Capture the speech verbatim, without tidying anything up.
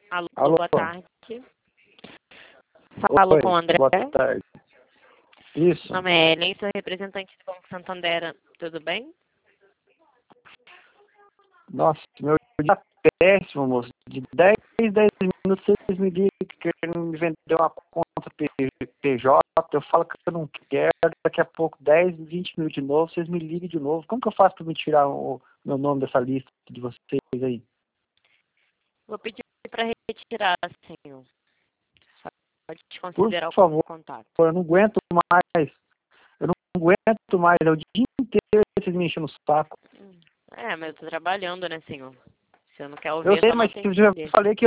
Alô, Alô. boa tarde. Falo Oi, com o André. boa tarde. Isso. Meu nome é Ellen, sou representante do Banco Santander. Tudo bem? Nossa, meu dia tá péssimo, moço. De dez em dez minutos vocês me ligam querendo me vender uma conta P J. Eu falo que eu não quero. Daqui a pouco, dez, vinte minutos de novo, vocês me ligam de novo. Como que eu faço para me tirar o meu nome dessa lista de vocês aí? Vou pedir para retirar, senhor. Só pode te Por considerar favor, como contato. eu não aguento mais. Eu não aguento mais. É o dia inteiro vocês me enchem no saco. É, mas eu tô trabalhando, né, senhor? Se eu não quer ouvir, Eu eu sei, só não mas tenho eu que já entender. falei que